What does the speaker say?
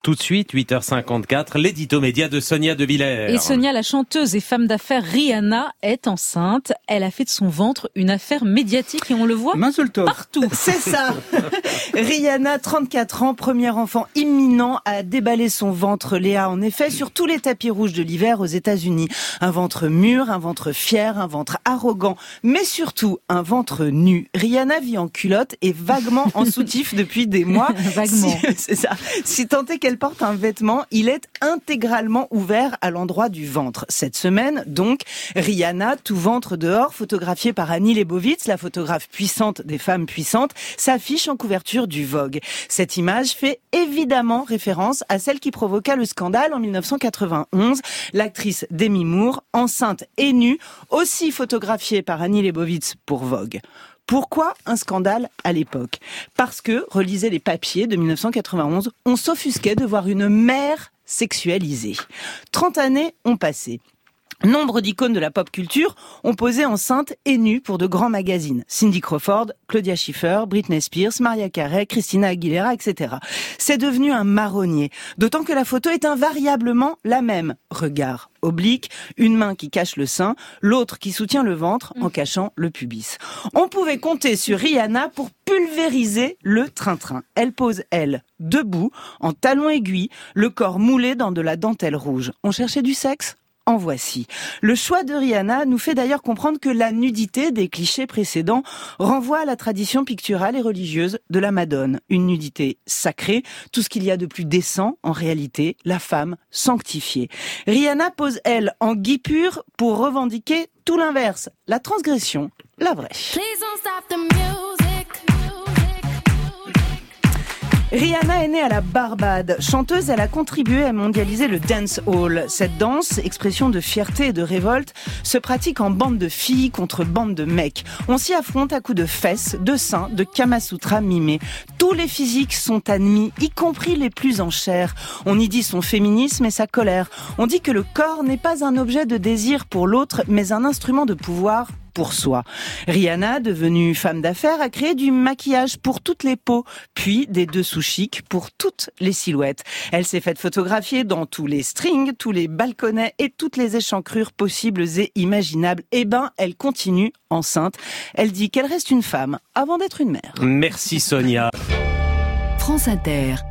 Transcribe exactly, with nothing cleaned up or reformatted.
Tout de suite, huit heures cinquante-quatre, l'édito média de Sonia De Villers. Et Sonia, la chanteuse et femme d'affaires Rihanna, est enceinte. Elle a fait de son ventre une affaire médiatique et on le voit partout. C'est ça. Rihanna, trente-quatre ans, premier enfant imminent, a déballé son ventre Léa, en effet, sur tous les tapis rouges de l'hiver aux États-Unis. Un ventre mûr, un ventre fier, un ventre arrogant, mais surtout un ventre nu. Rihanna vit en culotte et vaguement en soutif depuis des mois. Vaguement. Si, c'est ça. Si tant est qu'elle porte un vêtement, il est intégralement ouvert à l'endroit du ventre. Cette semaine, donc, Rihanna, tout ventre dehors, photographiée par Annie Leibovitz, la photographe puissante des femmes puissantes, s'affiche en couverture du Vogue. Cette image fait évidemment référence à celle qui provoqua le scandale en dix-neuf cent quatre-vingt-onze. L'actrice Demi Moore, enceinte et nue, aussi photographiée par Annie Leibovitz pour Vogue. Pourquoi un scandale à l'époque ? Parce que, relisez les papiers de dix-neuf cent quatre-vingt-onze, on s'offusquait de voir une mère sexualisée. Trente années ont passé. Nombre d'icônes de la pop culture ont posé enceintes et nues pour de grands magazines. Cindy Crawford, Claudia Schiffer, Britney Spears, Mariah Carey, Christina Aguilera, et cetera. C'est devenu un marronnier. D'autant que la photo est invariablement la même. Regard oblique, une main qui cache le sein, l'autre qui soutient le ventre en cachant le pubis. On pouvait compter sur Rihanna pour pulvériser le train-train. Elle pose, elle, debout, en talons aiguilles, le corps moulé dans de la dentelle rouge. On cherchait du sexe ? En voici. Le choix de Rihanna nous fait d'ailleurs comprendre que la nudité des clichés précédents renvoie à la tradition picturale et religieuse de la Madone. Une nudité sacrée, tout ce qu'il y a de plus décent, en réalité, la femme sanctifiée. Rihanna pose, elle, en guipure pour revendiquer tout l'inverse, la transgression, la vraie. Rihanna est née à la Barbade. Chanteuse, elle a contribué à mondialiser le dancehall. Cette danse, expression de fierté et de révolte, se pratique en bande de filles contre bande de mecs. On s'y affronte à coups de fesses, de seins, de Kamasutra mimés. Tous les physiques sont admis, y compris les plus en chair. On y dit son féminisme et sa colère. On dit que le corps n'est pas un objet de désir pour l'autre, mais un instrument de pouvoir pour soi. Rihanna, devenue femme d'affaires, a créé du maquillage pour toutes les peaux, puis des dessous chics pour toutes les silhouettes. Elle s'est faite photographier dans tous les strings, tous les balconnets et toutes les échancrures possibles et imaginables. Eh ben, elle continue enceinte. Elle dit qu'elle reste une femme avant d'être une mère. Merci Sonia. France Inter.